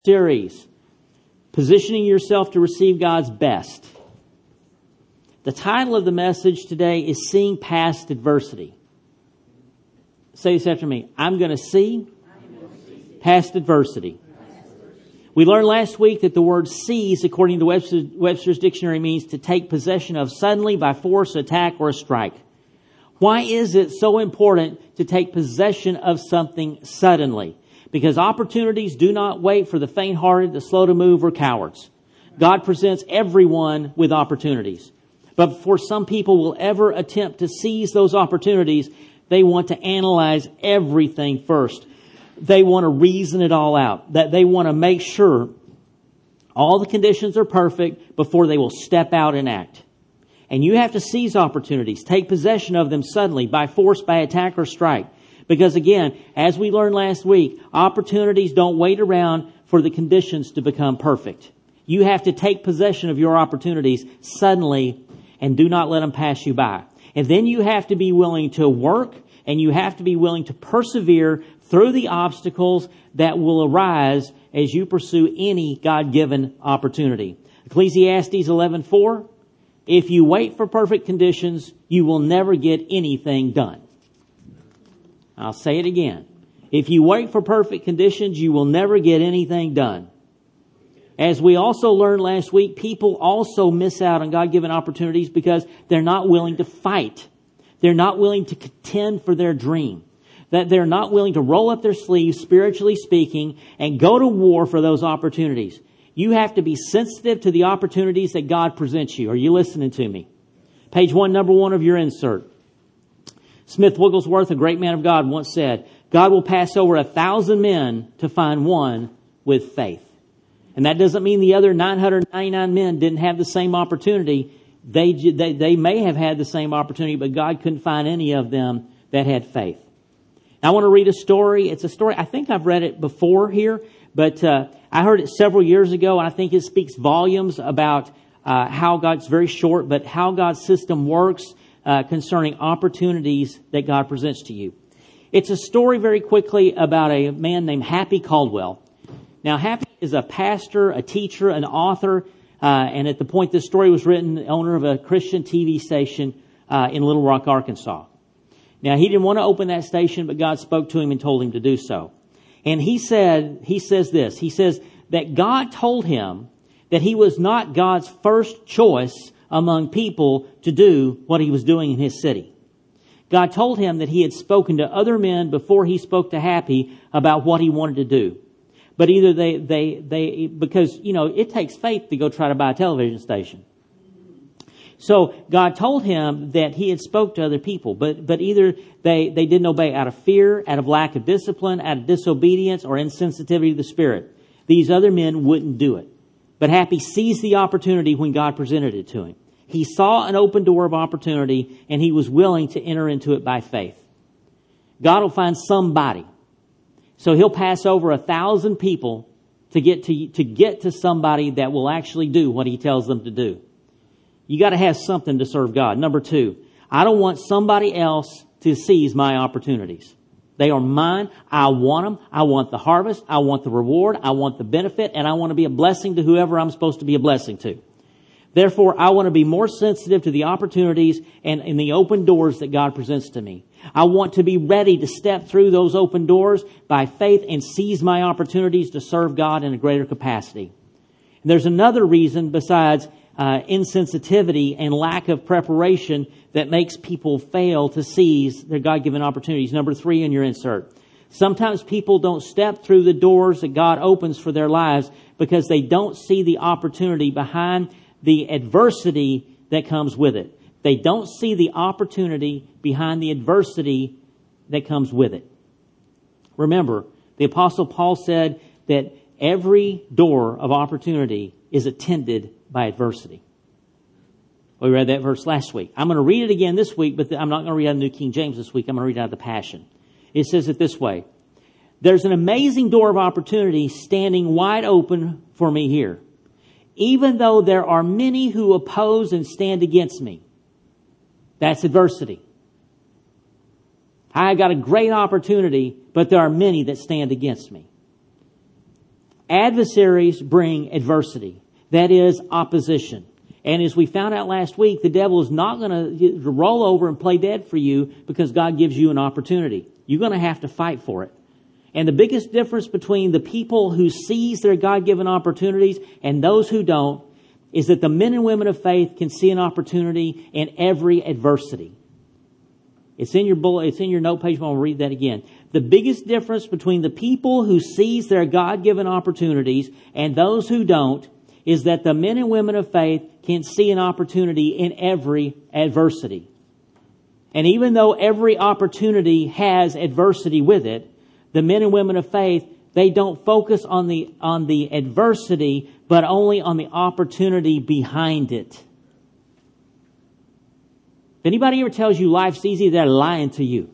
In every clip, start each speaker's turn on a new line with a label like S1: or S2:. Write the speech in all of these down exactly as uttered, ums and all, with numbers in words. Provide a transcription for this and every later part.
S1: Series, Positioning Yourself to Receive God's Best. The title of the message today is Seeing Past Adversity. Say this after me. I'm going to see past adversity. We learned last week that the word seize, according to Webster's, Webster's dictionary, means to take possession of suddenly by force, attack, or a strike. Why is it so important to take possession of something suddenly? Because opportunities do not wait for the faint-hearted, the slow to move, or cowards. God presents everyone with opportunities. But before some people will ever attempt to seize those opportunities, they want to analyze everything first. They want to reason it all out. That they want to make sure all the conditions are perfect before they will step out and act. And you have to seize opportunities, take possession of them suddenly, by force, by attack, or strike. Because again, as we learned last week, opportunities don't wait around for the conditions to become perfect. You have to take possession of your opportunities suddenly and do not let them pass you by. And then you have to be willing to work and you have to be willing to persevere through the obstacles that will arise as you pursue any God-given opportunity. Ecclesiastes eleven four, if you wait for perfect conditions, you will never get anything done. I'll say it again. If you wait for perfect conditions, you will never get anything done. As we also learned last week, people also miss out on God-given opportunities because they're not willing to fight. They're not willing to contend for their dream. That they're not willing to roll up their sleeves, spiritually speaking, and go to war for those opportunities. You have to be sensitive to the opportunities that God presents you. Are you listening to me? Page one, number one of your insert. Smith Wigglesworth, a great man of God, once said, God will pass over a thousand men to find one with faith. And that doesn't mean the other nine hundred ninety-nine men didn't have the same opportunity. They, they, they may have had the same opportunity, but God couldn't find any of them that had faith. Now, I want to read a story. It's a story, I think I've read it before here, but uh, I heard it several years ago, and I think it speaks volumes about uh, how God's very short, but how God's system works Uh, concerning opportunities that God presents to you. It's a story very quickly about a man named Happy Caldwell. Now, Happy is a pastor, a teacher, an author, uh, and at the point this story was written, the owner of a Christian T V station uh, in Little Rock, Arkansas. Now, he didn't want to open that station, but God spoke to him and told him to do so. And he said, he says this, he says that God told him that he was not God's first choice among people to do what he was doing in his city. God told him that he had spoken to other men before he spoke to Happy about what he wanted to do. But either they, they, they, because, you know, it takes faith to go try to buy a television station. So God told him that he had spoke to other people, but, but either they, they didn't obey out of fear, out of lack of discipline, out of disobedience, or insensitivity to the Spirit. These other men wouldn't do it. But Happy seized the opportunity when God presented it to him. He saw an open door of opportunity and he was willing to enter into it by faith. God will find somebody. So he'll pass over a thousand people to get to, to get to somebody that will actually do what he tells them to do. You got to have something to serve God. Number two, I don't want somebody else to seize my opportunities. They are mine. I want them. I want the harvest. I want the reward. I want the benefit. And I want to be a blessing to whoever I'm supposed to be a blessing to. Therefore, I want to be more sensitive to the opportunities and, and the open doors that God presents to me. I want to be ready to step through those open doors by faith and seize my opportunities to serve God in a greater capacity. And there's another reason besides uh, insensitivity and lack of preparation that makes people fail to seize their God-given opportunities. Number three in your insert. Sometimes people don't step through the doors that God opens for their lives because they don't see the opportunity behind the adversity that comes with it. They don't see the opportunity behind the adversity that comes with it. Remember, the Apostle Paul said that every door of opportunity is attended by adversity. We read that verse last week. I'm going to read it again this week, but I'm not going to read out of the New King James this week. I'm going to read out of the Passion. It says it this way. There's an amazing door of opportunity standing wide open for me here. Even though there are many who oppose and stand against me. That's adversity. I got a great opportunity, but there are many that stand against me. Adversaries bring adversity. That is opposition. And as we found out last week, the devil is not going to roll over and play dead for you because God gives you an opportunity. You're going to have to fight for it. And the biggest difference between the people who seize their God-given opportunities and those who don't is that the men and women of faith can see an opportunity in every adversity. It's in your bullet, it's in your note page, but I'll read that again. The biggest difference between the people who seize their God-given opportunities and those who don't is that the men and women of faith can see an opportunity in every adversity. And even though every opportunity has adversity with it, the men and women of faith, they don't focus on the on the adversity, but only on the opportunity behind it. If anybody ever tells you life's easy, they're lying to you.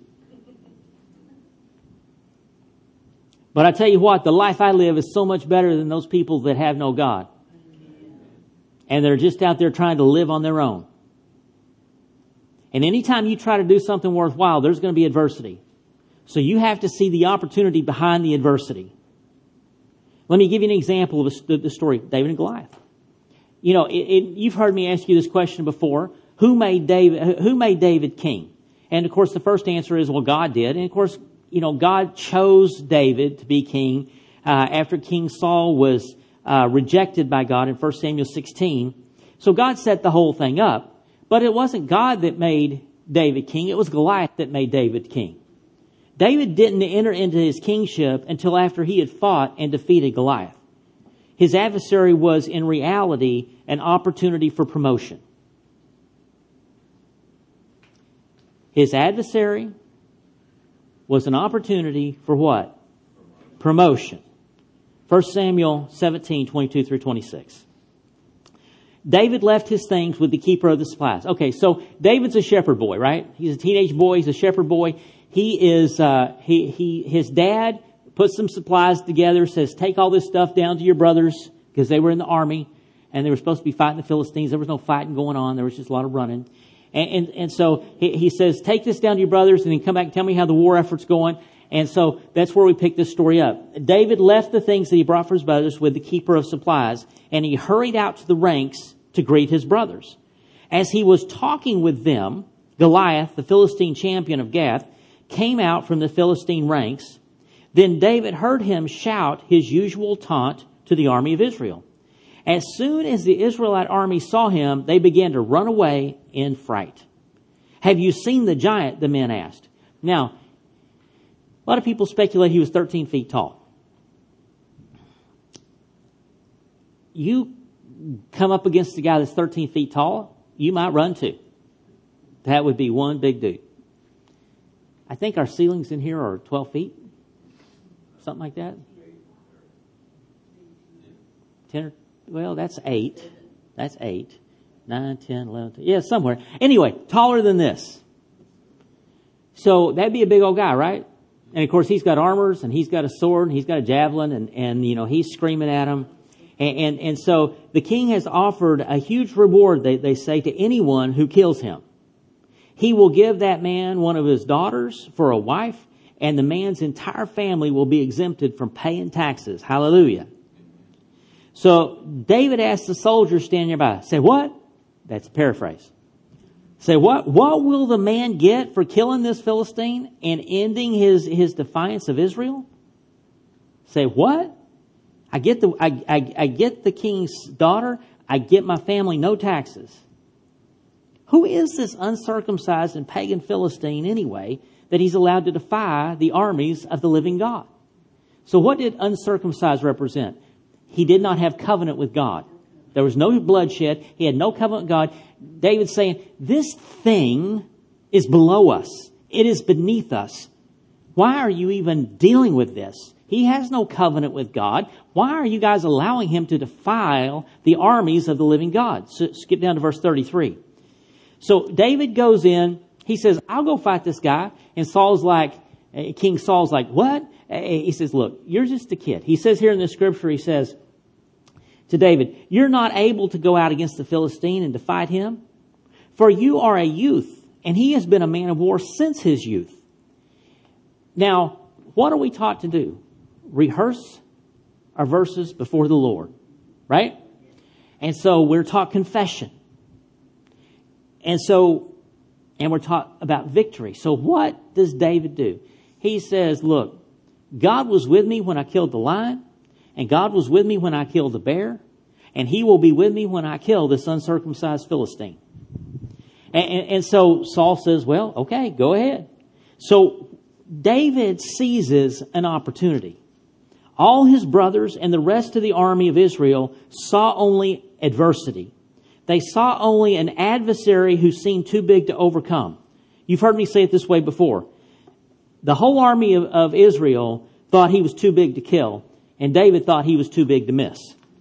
S1: But I tell you what, the life I live is so much better than those people that have no God. And they're just out there trying to live on their own. And anytime you try to do something worthwhile, there's going to be adversity. So you have to see the opportunity behind the adversity. Let me give you an example of the story of David and Goliath. You know, it, it, you've heard me ask you this question before. Who made David, who made David king? And of course, the first answer is, well, God did. And of course, you know, God chose David to be king uh, after King Saul was uh, rejected by God in First Samuel sixteen. So God set the whole thing up. But it wasn't God that made David king. It was Goliath that made David king. David didn't enter into his kingship until after he had fought and defeated Goliath. His adversary was in reality an opportunity for promotion. His adversary was an opportunity for what? Promotion. First Samuel seventeen, twenty-two through twenty-six. David left his things with the keeper of the supplies. Okay, so David's a shepherd boy, right? He's a teenage boy. He's a shepherd boy. He is, uh, he, he, his dad puts some supplies together, says, take all this stuff down to your brothers, because they were in the army, and they were supposed to be fighting the Philistines. There was no fighting going on. There was just a lot of running. And, and, and so he, he says, take this down to your brothers, and then come back and tell me how the war effort's going. And so that's where we pick this story up. David left the things that he brought for his brothers with the keeper of supplies, and he hurried out to the ranks to greet his brothers. As he was talking with them, Goliath, the Philistine champion of Gath, came out from the Philistine ranks. Then David heard him shout his usual taunt to the army of Israel. As soon as the Israelite army saw him, they began to run away in fright. Have you seen the giant? The men asked. Now, a lot of people speculate he was thirteen feet tall. You come up against a guy that's thirteen feet tall, you might run too. That would be one big dude. I think our ceilings in here are twelve feet. Something like that. ten or, well, that's eight. That's eight. nine, ten, eleven, twelve. Yeah, somewhere. Anyway, taller than this. So that'd be a big old guy, right? And of course, he's got armors and he's got a sword and he's got a javelin and, and you know, he's screaming at him. And, and, and so the king has offered a huge reward, they, they say, to anyone who kills him. He will give that man one of his daughters for a wife, and the man's entire family will be exempted from paying taxes. Hallelujah. So David asked the soldiers standing nearby, say, what? That's a paraphrase. Say, what, what will the man get for killing this Philistine and ending his, his defiance of Israel? Say, what? I get the, I, I, I get the king's daughter. I get my family no taxes. Who is this uncircumcised and pagan Philistine anyway that he's allowed to defy the armies of the living God? So what did uncircumcised represent? He did not have covenant with God. There was no bloodshed. He had no covenant with God. David's saying, this thing is below us. It is beneath us. Why are you even dealing with this? He has no covenant with God. Why are you guys allowing him to defile the armies of the living God? So skip down to verse thirty-three. So David goes in. He says, I'll go fight this guy. And Saul's like, King Saul's like, what? He says, look, you're just a kid. He says here in the scripture, he says to David, you're not able to go out against the Philistine and to fight him, for you are a youth, and he has been a man of war since his youth. Now, what are we taught to do? Rehearse are verses before the Lord, right? And so we're taught confession. And so, and we're taught about victory. So what does David do? He says, look, God was with me when I killed the lion, and God was with me when I killed the bear, and he will be with me when I kill this uncircumcised Philistine. And, and, and so Saul says, well, okay, go ahead. So David seizes an opportunity. All his brothers and the rest of the army of Israel saw only adversity. They saw only an adversary who seemed too big to overcome. You've heard me say it this way before. The whole army of, of Israel thought he was too big to kill, and David thought he was too big to miss.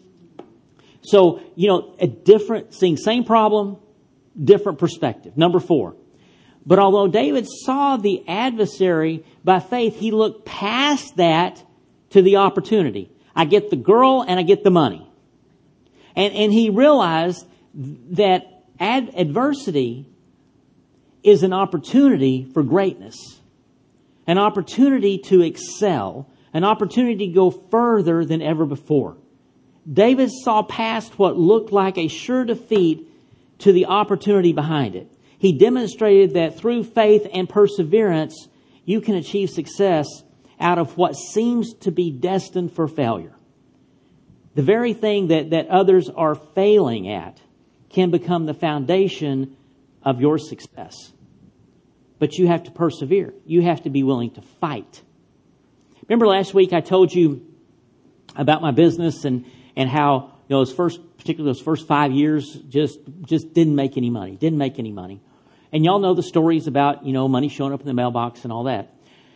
S1: So, you know, a different, seeing same problem, different perspective. Number four. But although David saw the adversary by faith, he looked past that to the opportunity. I get the girl and I get the money. And, and he realized that ad- adversity is an opportunity for greatness, an opportunity to excel, an opportunity to go further than ever before. David saw past what looked like a sure defeat to the opportunity behind it. He demonstrated that through faith and perseverance, you can achieve success out of what seems to be destined for failure. The very thing that, that others are failing at can become the foundation of your success. But you have to persevere. You have to be willing to fight. Remember last week I told you about my business and, and how, you know, those first, particularly those first five years just, just didn't make any money, didn't make any money. And y'all know the stories about, you know, money showing up in the mailbox and all that.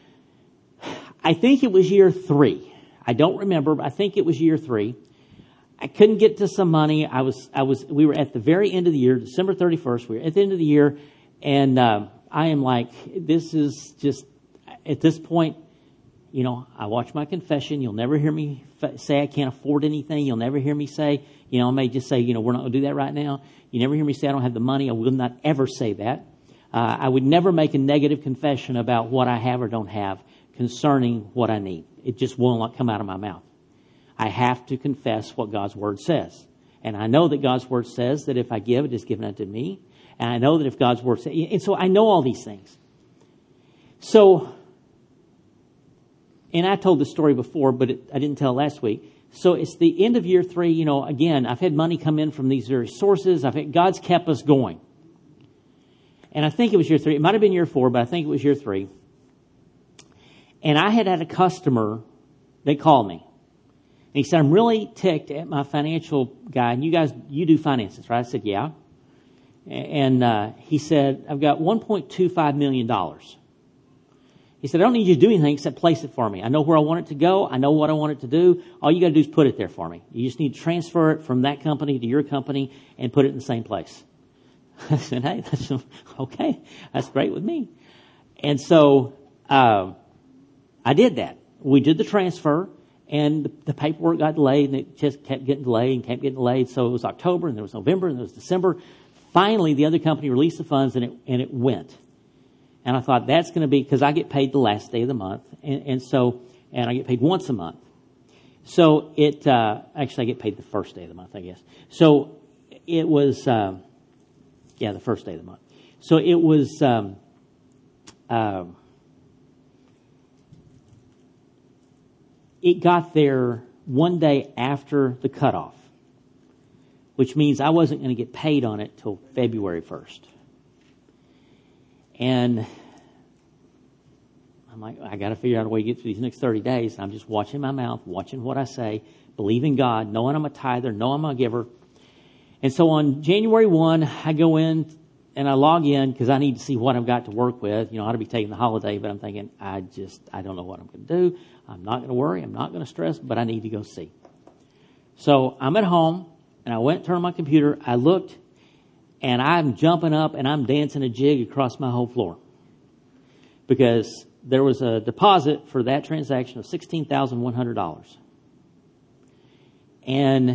S1: I think it was year three. I don't remember, but I think it was year three. I couldn't get to some money. I was, I was, we were at the very end of the year, December thirty-first. We were at the end of the year, and uh, I am like, this is just, at this point, you know, I watch my confession. You'll never hear me f- say I can't afford anything. You'll never hear me say, you know, I may just say, you know, we're not going to do that right now. You never hear me say I don't have the money. I will not ever say that. Uh, I would never make a negative confession about what I have or don't have concerning what I need. It just will not come out of my mouth. I have to confess what God's Word says. And I know that God's Word says that if I give, it is given unto me. And I know that if God's Word says, and so I know all these things. So, and I told this story before, but it, I didn't tell it last week. So it's the end of year three. You know, again, I've had money come in from these various sources. I've had, God's kept us going. And I think it was year three. It might have been year four, but I think it was year three. And I had had a customer, they called me. And he said, I'm really ticked at my financial guy. And you guys, you do finances, right? I said, yeah. And uh, he said, I've got one point two five million dollars. He said, I don't need you to do anything except place it for me. I know where I want it to go. I know what I want it to do. All you got to do is put it there for me. You just need to transfer it from that company to your company and put it in the same place. I said, hey, that's okay. That's great with me. And so uh, I did that. We did the transfer, and the, the paperwork got delayed, and it just kept getting delayed and kept getting delayed. So it was October, and there was November, and there was December. Finally, the other company released the funds, and it and it went. And I thought, that's going to be, because I get paid the last day of the month. And, and so, and I get paid once a month. So it, uh, actually I get paid the first day of the month, I guess. So it was, uh, yeah, the first day of the month. So it was, um, uh, it got there one day after the cutoff, which means I wasn't going to get paid on it till February first. And I'm like, I got to figure out a way to get through these next thirty days. I'm just watching my mouth, watching what I say, believing God, knowing I'm a tither, knowing I'm a giver. And so on January first, I go in and I log in because I need to see what I've got to work with. You know, I ought to be taking the holiday, but I'm thinking, I just, I don't know what I'm going to do. I'm not going to worry. I'm not going to stress, but I need to go see. So I'm at home and I went, turned on my computer. I looked. And I'm jumping up and I'm dancing a jig across my whole floor. Because there was a deposit for that transaction of sixteen thousand one hundred dollars. And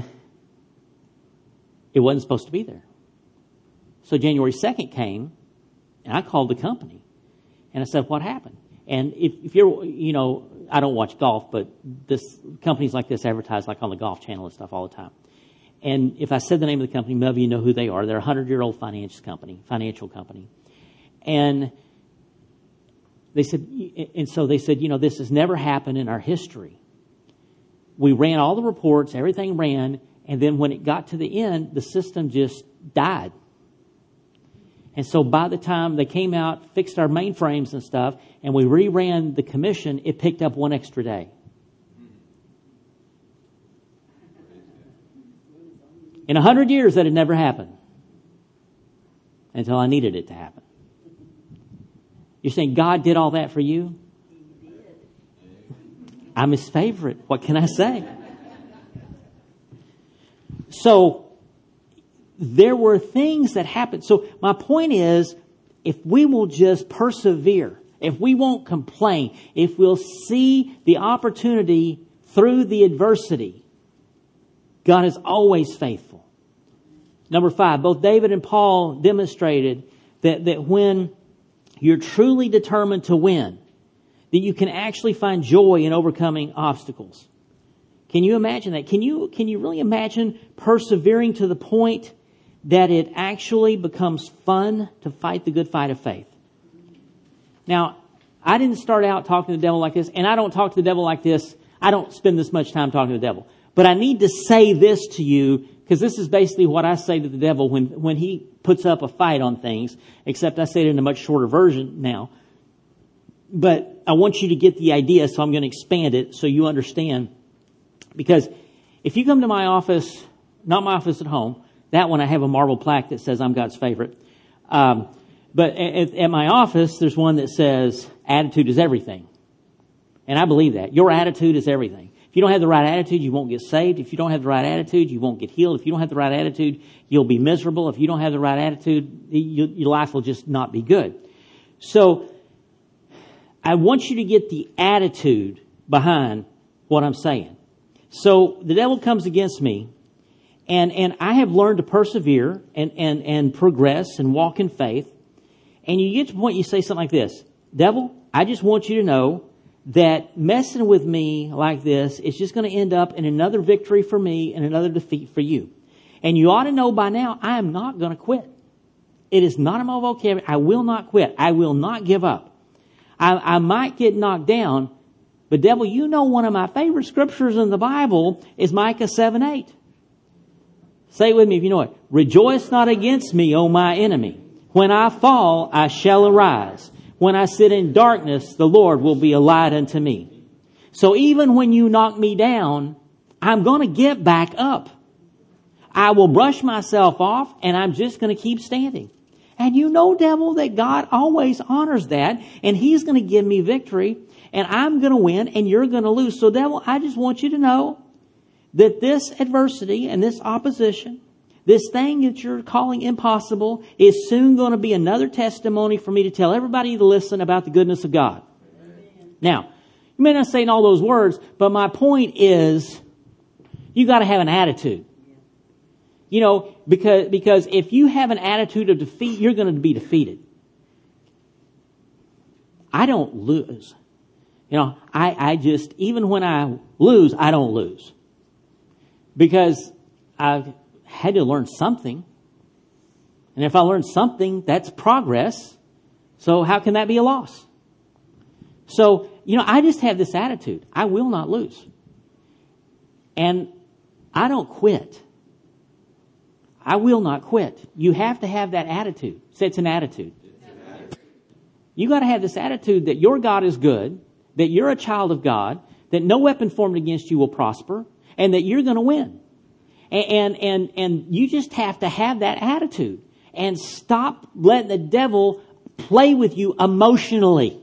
S1: it wasn't supposed to be there. So January second came and I called the company. And I said, what happened? And if, if you're, you know, I don't watch golf, but this companies like this advertise like on the Golf Channel and stuff all the time. And if I said the name of the company, maybe you know who they are. They're a hundred-year-old finance company, financial company. And they said, and so they said, you know, this has never happened in our history. We ran all the reports, everything ran, and then when it got to the end, the system just died. And so by the time they came out, fixed our mainframes and stuff, and we reran the commission, it picked up one extra day. In a hundred years, that had never happened until I needed it to happen. You're saying God did all that for you? I'm His favorite. What can I say? So there were things that happened. So my point is, if we will just persevere, if we won't complain, if we'll see the opportunity through the adversity, God is always faithful. Number five, both David and Paul demonstrated that, that when you're truly determined to win, that you can actually find joy in overcoming obstacles. Can you imagine that? Can you, can you really imagine persevering to the point that it actually becomes fun to fight the good fight of faith? Now, I didn't start out talking to the devil like this, and I don't talk to the devil like this. I don't spend this much time talking to the devil. But I need to say this to you, because this is basically what I say to the devil when, when he puts up a fight on things, except I say it in a much shorter version now. But I want you to get the idea, so I'm going to expand it so you understand. Because if you come to my office, not my office at home, that one I have a marble plaque that says I'm God's favorite. Um, but at, at my office, there's one that says attitude is everything. And I believe that. Your attitude is everything. If you don't have the right attitude, you won't get saved. If you don't have the right attitude, you won't get healed. If you don't have the right attitude, you'll be miserable. If you don't have the right attitude, you, your life will just not be good. So I want you to get the attitude behind what I'm saying. So the devil comes against me, and, and I have learned to persevere and, and, and progress and walk in faith. And you get to the point you say something like this: devil, I just want you to know that messing with me like this is just going to end up in another victory for me and another defeat for you. And you ought to know by now, I am not going to quit. It is not in my vocabulary. I will not quit. I will not give up. I, I might get knocked down, but devil, you know one of my favorite scriptures in the Bible is Micah seven eight. Say it with me if you know it. Rejoice not against me, O my enemy. When I fall, I shall arise. When I sit in darkness, the Lord will be a light unto me. So even when you knock me down, I'm going to get back up. I will brush myself off, and I'm just going to keep standing. And you know, devil, that God always honors that, and He's going to give me victory, and I'm going to win, and you're going to lose. So devil, I just want you to know that this adversity and this opposition, this thing that you're calling impossible, is soon going to be another testimony for me to tell everybody to listen about the goodness of God. Amen. Now, you may not say in all those words, but my point is, you got to have an attitude. You know, because, because if you have an attitude of defeat, you're going to be defeated. I don't lose. You know, I, I just, even when I lose, I don't lose. Because I've had to learn something. And if I learn something, that's progress. So how can that be a loss? So, you know, I just have this attitude. I will not lose. And I don't quit. I will not quit. You have to have that attitude. Say it's an attitude. You got to have this attitude that your God is good, that you're a child of God, that no weapon formed against you will prosper, and that you're going to win. And, and, and you just have to have that attitude and stop letting the devil play with you emotionally.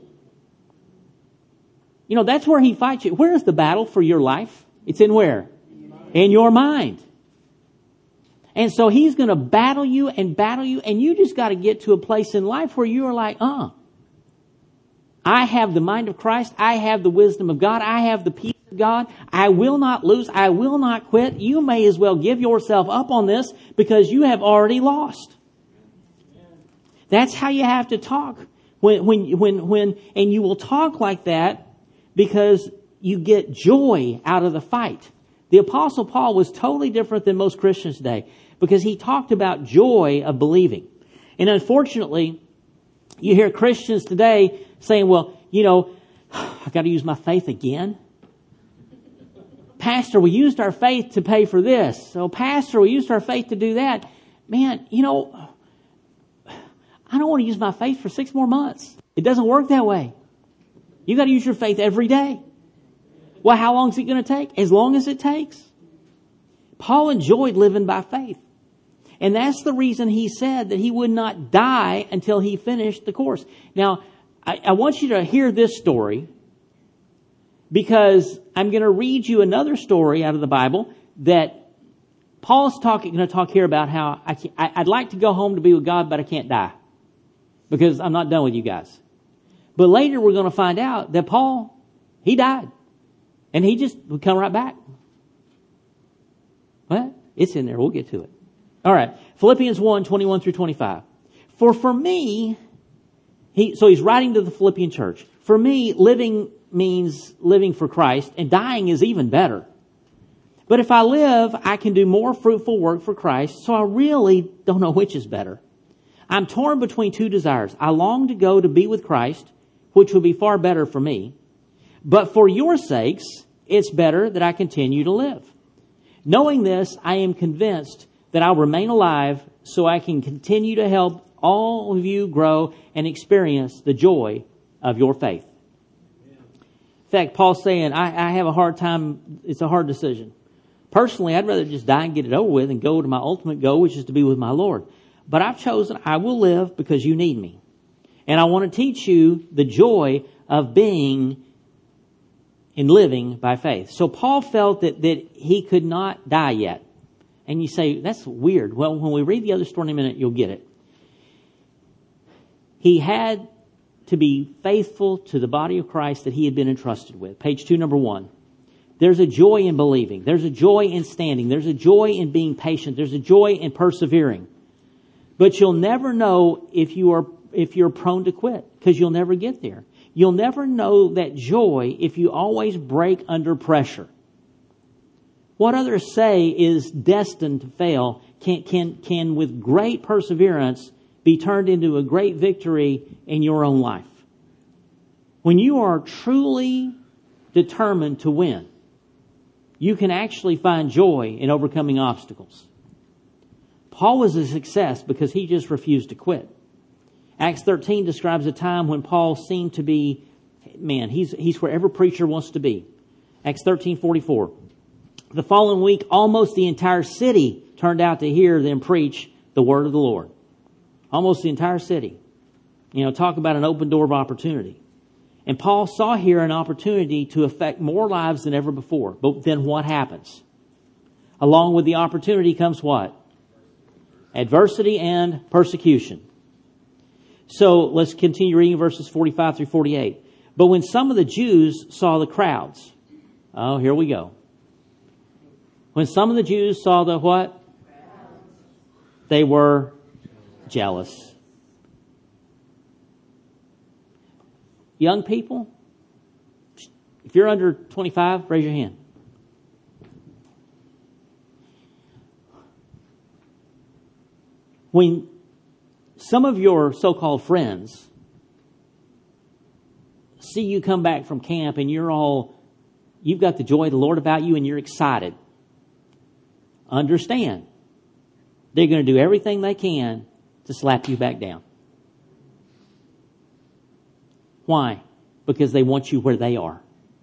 S1: You know, that's where he fights you. Where is the battle for your life? It's in where? In your mind. And so he's going to battle you and battle you, and you just got to get to a place in life where you are like, uh, I have the mind of Christ. I have the wisdom of God. I have the peace of God. I will not lose. I will not quit. You may as well give yourself up on this because you have already lost. That's how you have to talk When, when, when, when, and you will talk like that because you get joy out of the fight. The Apostle Paul was totally different than most Christians today because he talked about joy of believing. And unfortunately, you hear Christians today saying, well, you know, I got to use my faith again. Pastor, we used our faith to pay for this. So, Pastor, we used our faith to do that. Man, you know, I don't want to use my faith for six more months. It doesn't work that way. You got to use your faith every day. Well, how long is it going to take? As long as it takes. Paul enjoyed living by faith. And that's the reason he said that he would not die until he finished the course. Now, I, I want you to hear this story because I'm going to read you another story out of the Bible that Paul's talking, going to talk here about how I can't, I, I'd like to go home to be with God, but I can't die because I'm not done with you guys. But later we're going to find out that Paul, he died and he just would come right back. What? It's in there. We'll get to it. All right. Philippians one, twenty-one through twenty-five. For for me, he, so he's writing to the Philippian church. For me, living means living for Christ, and dying is even better. But if I live, I can do more fruitful work for Christ, so I really don't know which is better. I'm torn between two desires. I long to go to be with Christ, which would be far better for me. But for your sakes, it's better that I continue to live. Knowing this, I am convinced that I'll remain alive so I can continue to help all of you grow and experience the joy of your faith. In fact, Paul's saying, I, I have a hard time, it's a hard decision. Personally, I'd rather just die and get it over with and go to my ultimate goal, which is to be with my Lord. But I've chosen, I will live because you need me. And I want to teach you the joy of being in living by faith. So Paul felt that, that he could not die yet. And you say, that's weird. Well, when we read the other story in a minute, you'll get it. He had to be faithful to the body of Christ that he had been entrusted with. Page two, number one. There's a joy in believing. There's a joy in standing. There's a joy in being patient. There's a joy in persevering. But you'll never know if you are if you're prone to quit, because you'll never get there. You'll never know that joy if you always break under pressure. What others say is destined to fail can, can, can with great perseverance be turned into a great victory in your own life. When you are truly determined to win, you can actually find joy in overcoming obstacles. Paul was a success because he just refused to quit. Acts thirteen describes a time when Paul seemed to be, man, he's, he's where every preacher wants to be. Acts thirteen forty-four. The following week, almost the entire city turned out to hear them preach the word of the Lord. Almost the entire city. You know, talk about an open door of opportunity. And Paul saw here an opportunity to affect more lives than ever before. But then what happens? Along with the opportunity comes what? Adversity and persecution. So let's continue reading verses forty-five through forty-eight. But when some of the Jews saw the crowds, oh, here we go. When some of the Jews saw the what? They were jealous. Young people, if you're under twenty-five, raise your hand. When some of your so-called friends see you come back from camp and you're all, you've got the joy of the Lord about you and you're excited, understand, they're going to do everything they can to slap you back down. Why? Because they want you where they are.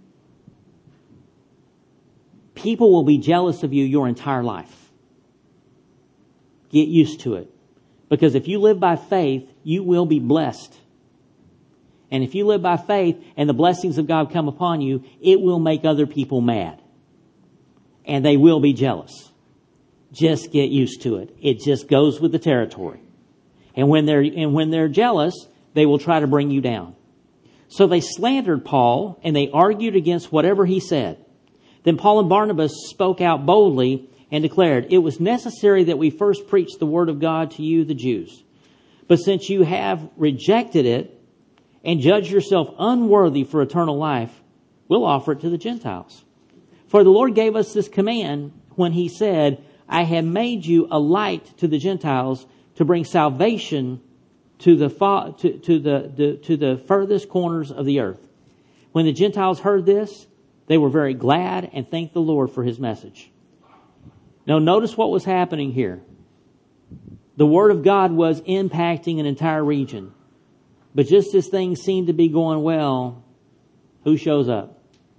S1: People will be jealous of you your entire life. Get used to it. Because if you live by faith, you will be blessed. And if you live by faith and the blessings of God come upon you, it will make other people mad. And they will be jealous. Just get used to it. It just goes with the territory. And when they're, and when they're jealous, they will try to bring you down. So they slandered Paul and they argued against whatever he said. Then Paul and Barnabas spoke out boldly and declared, it was necessary that we first preach the word of God to you, the Jews. But since you have rejected it and judge yourself unworthy for eternal life, we'll offer it to the Gentiles. For the Lord gave us this command when he said, I have made you a light to the Gentiles to bring salvation to the fa- to, to the, the to the furthest corners of the earth. When the Gentiles heard this, they were very glad and thanked the Lord for his message. Now notice what was happening here. The word of God was impacting an entire region. But just as things seemed to be going well, who shows up?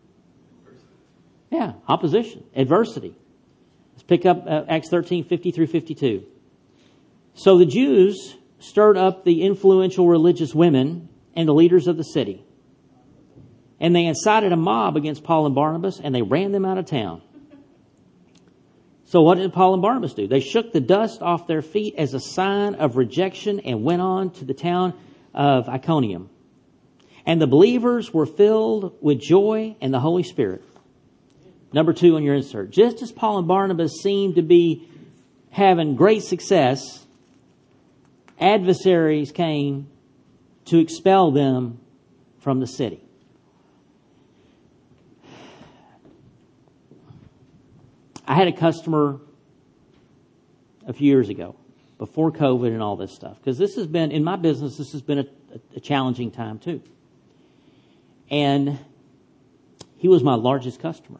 S1: Yeah, opposition, adversity. Let's pick up uh, Acts thirteen, fifty through fifty-two. So the Jews stirred up the influential religious women and the leaders of the city. And they incited a mob against Paul and Barnabas, and they ran them out of town. So what did Paul and Barnabas do? They shook the dust off their feet as a sign of rejection and went on to the town of Iconium. And the believers were filled with joy and the Holy Spirit. Number two on your insert. Just as Paul and Barnabas seemed to be having great success, adversaries came to expel them from the city. I had a customer a few years ago, before COVID and all this stuff, because this has been, in my business, this has been a, a challenging time too. And he was my largest customer.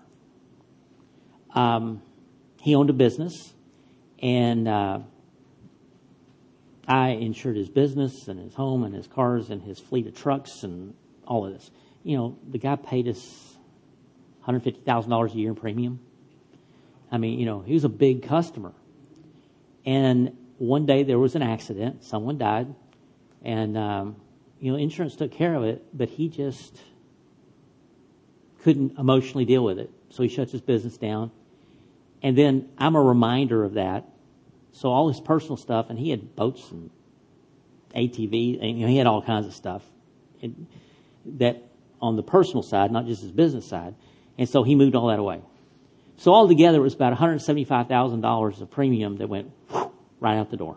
S1: Um, he owned a business, and uh, I insured his business and his home and his cars and his fleet of trucks and all of this. You know, the guy paid us one hundred fifty thousand dollars a year in premium. I mean, you know, he was a big customer. And one day there was an accident. Someone died. And, um, you know, insurance took care of it, but he just couldn't emotionally deal with it. So he shuts his business down. And then I'm a reminder of that. So all his personal stuff, and he had boats and A T V, and you know, he had all kinds of stuff and that on the personal side, not just his business side. And so he moved all that away. So altogether, it was about one hundred seventy-five thousand dollars of premium that went whoosh, right out the door.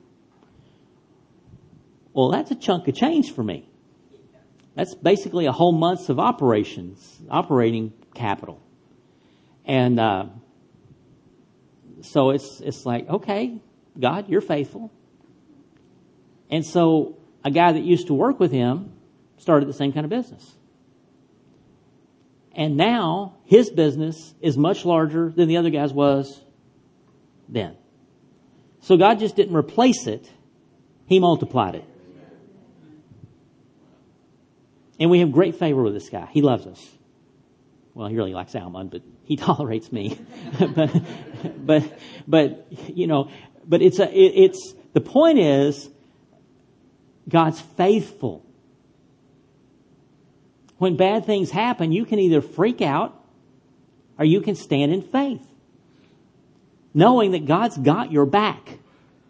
S1: Well, that's a chunk of change for me. That's basically a whole month's of operations, operating capital. And uh, so it's it's like, okay, God, you're faithful. And so a guy that used to work with him started the same kind of business. And now his business is much larger than the other guy's was then. So God just didn't replace it. He multiplied it. And we have great favor with this guy. He loves us. Well, he really likes Almond, but he tolerates me. but, but, but, you know, but it's a, it, it's, the point is, God's faithful. When bad things happen, you can either freak out or you can stand in faith, knowing that God's got your back.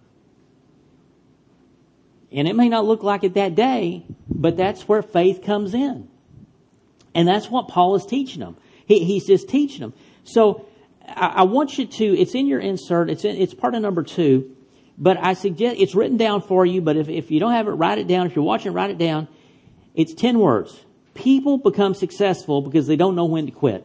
S1: And it may not look like it that day, but that's where faith comes in. And that's what Paul is teaching them. He, he's just teaching them. So I, I want you to, it's in your insert, it's in, it's part of number two, but I suggest, it's written down for you, but if, if you don't have it, write it down. If you're watching, write it down. It's ten words. People become successful because they don't know when to quit.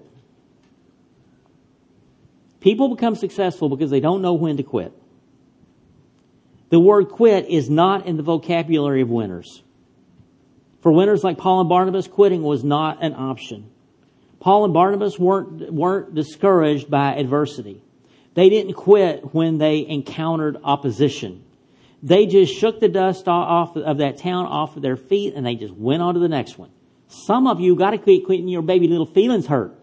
S1: People become successful because they don't know when to quit. The word quit is not in the vocabulary of winners. For winners like Paul and Barnabas, quitting was not an option. Paul and Barnabas weren't, weren't discouraged by adversity. They didn't quit when they encountered opposition. They just shook the dust off of that town off of their feet and they just went on to the next one. Some of you got to quit quitting your baby little feelings hurt.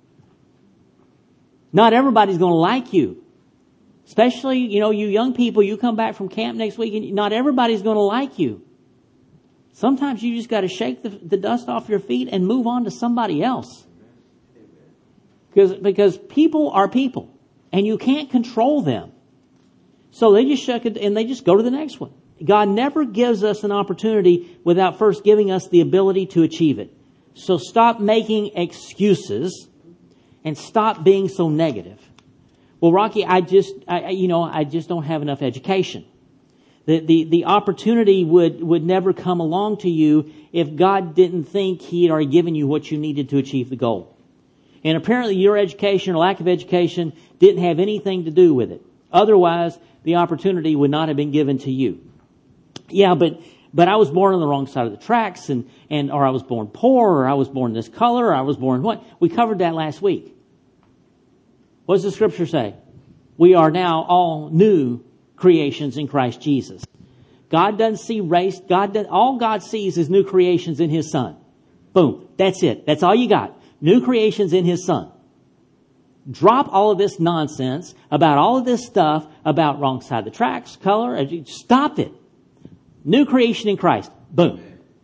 S1: Not everybody's going to like you. Especially, you know, you young people, you come back from camp next week and not everybody's going to like you. Sometimes you just got to shake the, the dust off your feet and move on to somebody else. Because, because people are people and you can't control them. So they just shake it and they just go to the next one. God never gives us an opportunity without first giving us the ability to achieve it. So stop making excuses and stop being so negative. Well, Rocky, I just, I, you know, I just don't have enough education. The, the, the opportunity would, would never come along to you if God didn't think He had already given you what you needed to achieve the goal. And apparently your education or lack of education didn't have anything to do with it. Otherwise, the opportunity would not have been given to you. Yeah, but, but I was born on the wrong side of the tracks, and, and, or I was born poor, or I was born this color, or I was born what? We covered that last week. What does the scripture say? We are now all new creations in Christ Jesus. God doesn't see race. God does, all God sees is new creations in His Son. Boom. That's it. That's all you got. New creations in His Son. Drop all of this nonsense about all of this stuff about wrong side of the tracks, color. Stop it. New creation in Christ. Boom.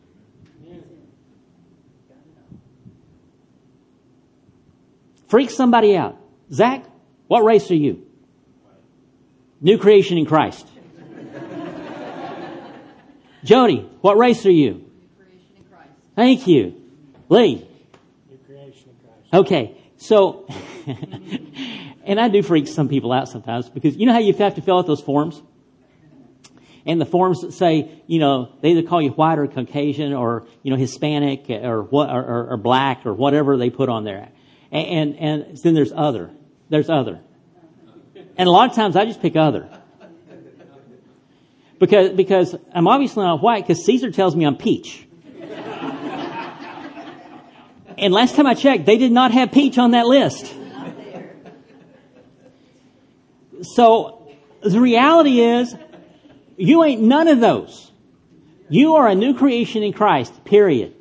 S1: Freak somebody out. Zach, what race are you? New creation in Christ. Jody, what race are you?
S2: New creation in Christ.
S1: Thank you. Lee.
S3: New creation in Christ.
S1: Okay, so, and I do freak some people out sometimes because you know how you have to fill out those forms? And the forms that say, you know, they either call you white or Caucasian or, you know, Hispanic or what, or, or, or black or whatever they put on there. And, and, and then there's other. There's other. And a lot of times I just pick other. Because, because I'm obviously not white because Caesar tells me I'm peach. And last time I checked, they did not have peach on that list. So the reality is, you ain't none of those. You are a new creation in Christ, period.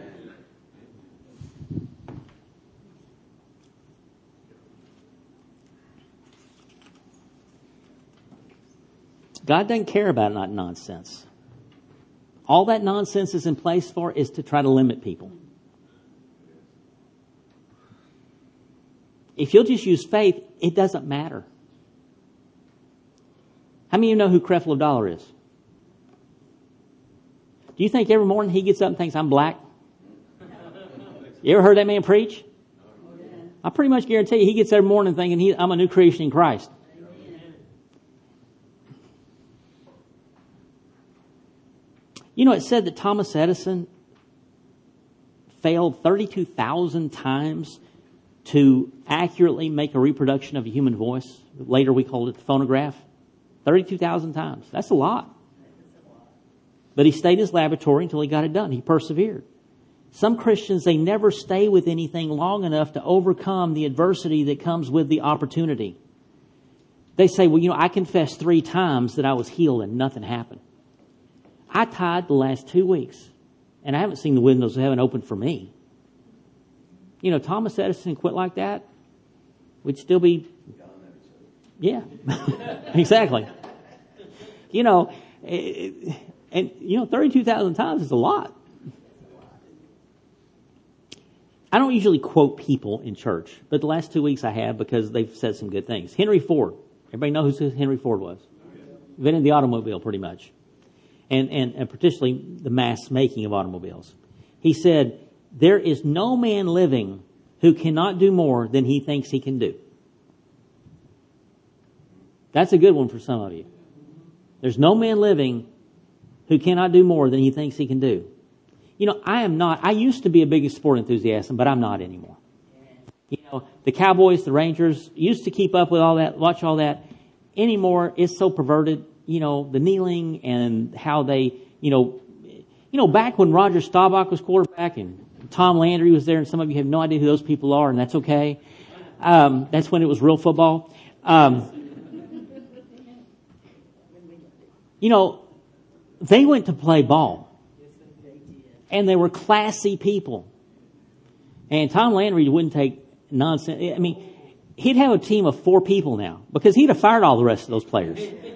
S1: God doesn't care about that nonsense. All that nonsense is in place for is to try to limit people. If you'll just use faith, it doesn't matter. How many of you know who Creflo Dollar is? Do you think every morning he gets up and thinks, I'm black? You ever heard that man preach? I pretty much guarantee you he gets every morning thinking, he, I'm a new creation in Christ. You know, it said that Thomas Edison failed thirty-two thousand times to accurately make a reproduction of a human voice. Later we called it the phonograph. thirty-two thousand times. That's a lot. But he stayed in his laboratory until he got it done. He persevered. Some Christians, they never stay with anything long enough to overcome the adversity that comes with the opportunity. They say, well, you know, I confessed three times that I was healed and nothing happened. I tithed the last two weeks, and I haven't seen the windows of heaven open for me. You know, Thomas Edison quit like that, we'd still be, yeah, exactly. You know, and, you know, thirty-two thousand times is a lot. I don't usually quote people in church, but the last two weeks I have because they've said some good things. Henry Ford. Everybody know who Henry Ford was? Invented the automobile pretty much. And, and, and particularly the mass making of automobiles. He said, there is no man living who cannot do more than he thinks he can do. That's a good one for some of you. There's no man living who cannot do more than he thinks he can do. You know, I am not, I used to be a big sport enthusiast, but I'm not anymore. You know, the Cowboys, the Rangers, used to keep up with all that, watch all that. Anymore, it's so perverted. You know, the kneeling and how they, you know, you know, back when Roger Staubach was quarterback and Tom Landry was there, and some of you have no idea who those people are, and that's okay. Um, that's when it was real football. Um, you know, they went to play ball. And they were classy people. And Tom Landry wouldn't take nonsense. I mean, he'd have a team of four people now because he'd have fired all the rest of those players.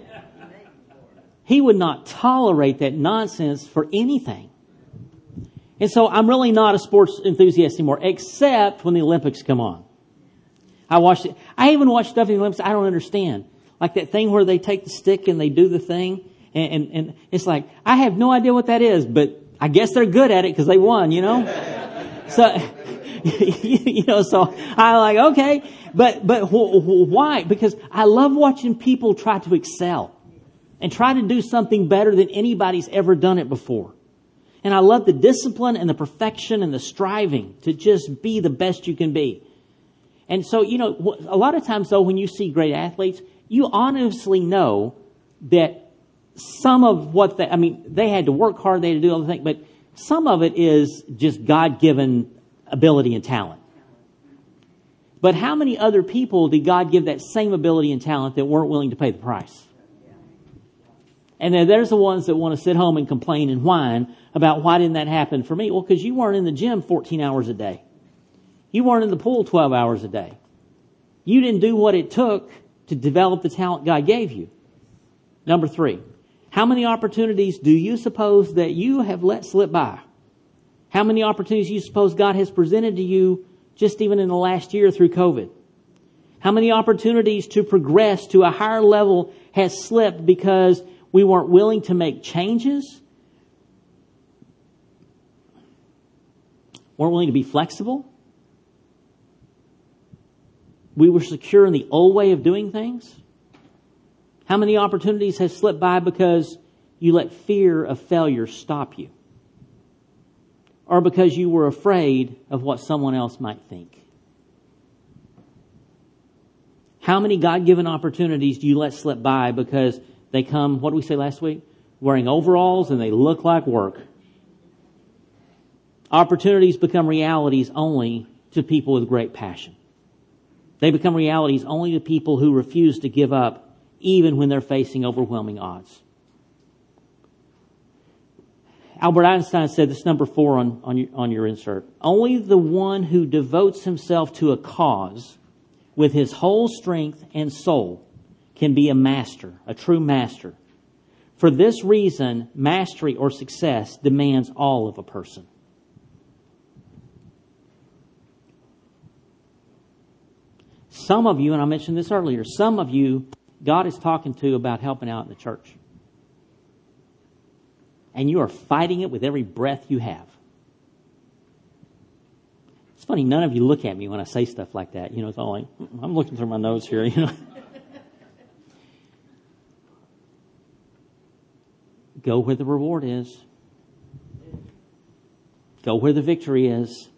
S1: He would not tolerate that nonsense for anything. And so I'm really not a sports enthusiast anymore, except when the Olympics come on. I watched it. I even watch stuff in the Olympics I don't understand. Like that thing where they take the stick and they do the thing. And, and, and it's like, I have no idea what that is, but I guess they're good at it because they won, you know? So, you know, so I like, okay. But, but wh- wh- why? Because I love watching people try to excel. and try to do something better than anybody's ever done it before. And I love the discipline and the perfection and the striving to just be the best you can be. And so, you know, a lot of times, though, when you see great athletes, you honestly know that some of what they, I mean, they had to work hard, they had to do all the things, but some of it is just God-given ability and talent. But how many other people did God give that same ability and talent that weren't willing to pay the price? And then there's the ones that want to sit home and complain and whine about why didn't that happen for me? Well, because you weren't in the gym fourteen hours a day. You weren't in the pool twelve hours a day. You didn't do what it took to develop the talent God gave you. Number three, how many opportunities do you suppose that you have let slip by? How many opportunities do you suppose God has presented to you just even in the last year through COVID? How many opportunities to progress to a higher level has slipped because we weren't willing to make changes? Weren't willing to be flexible? We were secure in the old way of doing things? How many opportunities have slipped by because you let fear of failure stop you? Or because you were afraid of what someone else might think? How many God-given opportunities do you let slip by because they come, what did we say last week? Wearing overalls and they look like work. Opportunities become realities only to people with great passion. They become realities only to people who refuse to give up even when they're facing overwhelming odds. Albert Einstein said this, number four on, on, your, on your insert. Only the one who devotes himself to a cause with his whole strength and soul can be a master, a true master. For this reason, mastery or success demands all of a person. Some of you, and I mentioned this earlier, some of you, God is talking to about helping out in the church. And you are fighting it with every breath you have. It's funny, none of you look at me when I say stuff like that. You know, it's all like, I'm looking through my notes here, you know. Go where the reward is. Go where the victory is.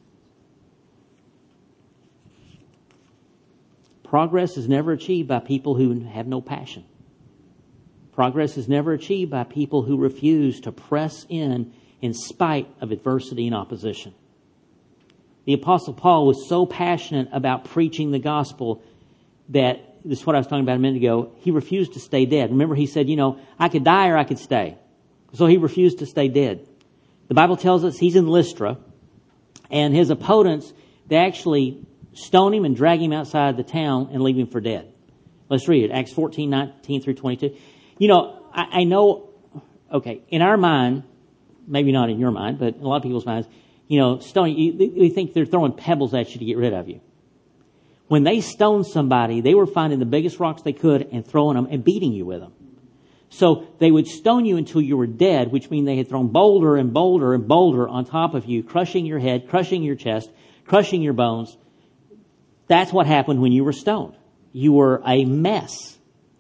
S1: Progress is never achieved by people who have no passion. Progress is never achieved by people who refuse to press in in spite of adversity and opposition. The Apostle Paul was so passionate about preaching the gospel that, this is what I was talking about a minute ago, he refused to stay dead. Remember, he said, you know, I could die or I could stay. So he refused to stay dead. The Bible tells us he's in Lystra, and his opponents, they actually stone him and drag him outside the town and leave him for dead. Let's read it. Acts fourteen, nineteen through twenty-two. You know, I, I know, okay, in our mind, maybe not in your mind, but in a lot of people's minds, you know, stone, you, we think they're throwing pebbles at you to get rid of you. When they stoned somebody, they were finding the biggest rocks they could and throwing them and beating you with them. So they would stone you until you were dead, which means they had thrown boulder and boulder and boulder on top of you, crushing your head, crushing your chest, crushing your bones. That's what happened when you were stoned. You were a mess.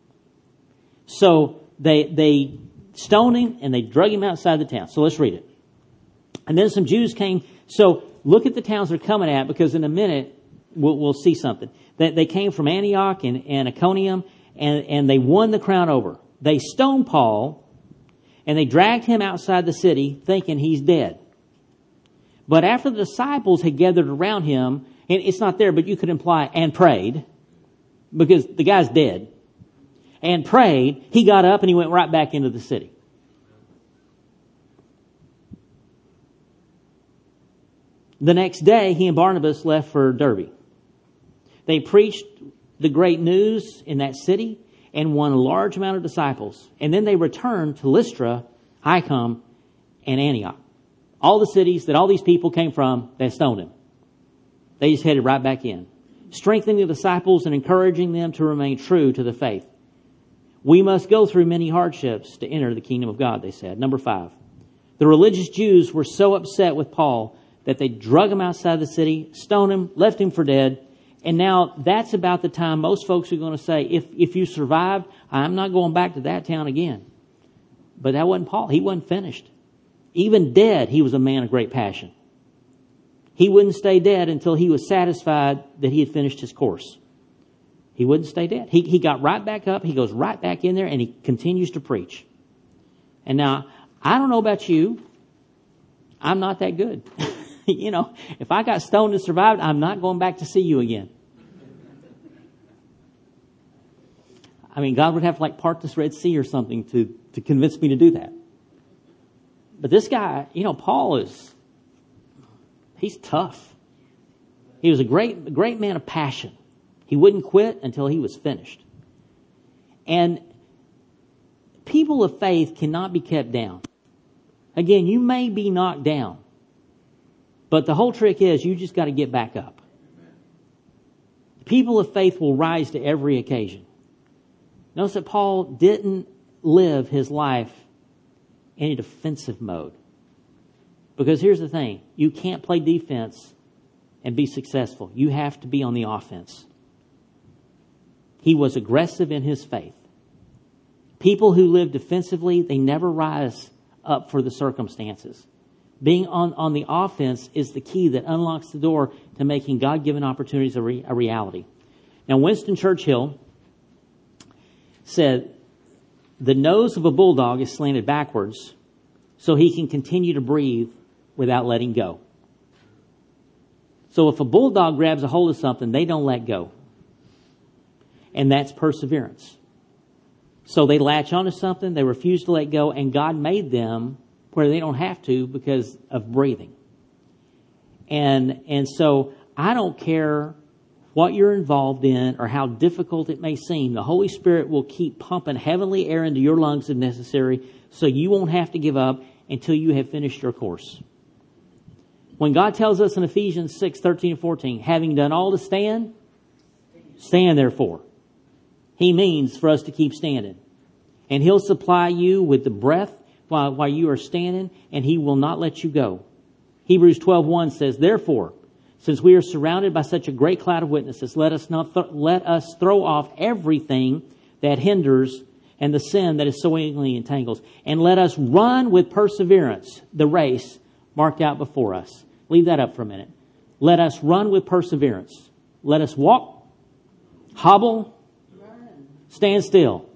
S1: So they they stoned him and they drug him outside the town. So let's read it. And then some Jews came. So look at the towns they're coming at, because in a minute we'll, we'll see something. They, they came from Antioch and, and Iconium, and, and they won the crowd over. They stoned Paul and they dragged him outside the city thinking he's dead. But after the disciples had gathered around him, and it's not there, but you could imply, and prayed, because the guy's dead, and prayed, he got up and he went right back into the city. The next day, he and Barnabas left for Derbe. They preached the great news in that city and won a large amount of disciples. And then they returned to Lystra, Iconium, and Antioch. All the cities that all these people came from, they stoned him. They just headed right back in, strengthening the disciples and encouraging them to remain true to the faith. We must go through many hardships to enter the kingdom of God, they said. Number five, the religious Jews were so upset with Paul that they drug him outside the city, stoned him, left him for dead, And now that's about the time most folks are going to say, if, if you survived, I'm not going back to that town again. But that wasn't Paul. He wasn't finished. Even dead, he was a man of great passion. He wouldn't stay dead until he was satisfied that he had finished his course. He wouldn't stay dead. He, he got right back up. He goes right back in there and he continues to preach. And now, I don't know about you. I'm not that good. You know, if I got stoned and survived, I'm not going back to see you again. I mean, God would have to like part this Red Sea or something to, to convince me to do that. But this guy, you know, Paul is, he's tough. He was a great, great man of passion. He wouldn't quit until he was finished. And people of faith cannot be kept down. Again, you may be knocked down. But the whole trick is you just got to get back up. People of faith will rise to every occasion. Notice that Paul didn't live his life in a defensive mode. Because here's the thing. You can't play defense and be successful. You have to be on the offense. He was aggressive in his faith. People who live defensively, they never rise up for the circumstances. Being on, on the offense is the key that unlocks the door to making God-given opportunities a, re, a reality. Now, Winston Churchill said, the nose of a bulldog is slanted backwards so he can continue to breathe without letting go. So if a bulldog grabs a hold of something, they don't let go. And that's perseverance. So they latch onto something, they refuse to let go, and God made them where they don't have to because of breathing. And and so I don't care what you're involved in or how difficult it may seem. The Holy Spirit will keep pumping heavenly air into your lungs if necessary so you won't have to give up until you have finished your course. When God tells us in Ephesians six, thirteen and fourteen, having done all to stand, stand therefore. He means for us to keep standing. And He'll supply you with the breath while, while you are standing, and He will not let you go. Hebrews twelve one says, therefore, since we are surrounded by such a great cloud of witnesses, let us not th- let us throw off everything that hinders and the sin that is so easily entangles, and let us run with perseverance the race marked out before us. Leave that up for a minute. Let us run with perseverance. Let us walk, hobble, stand still,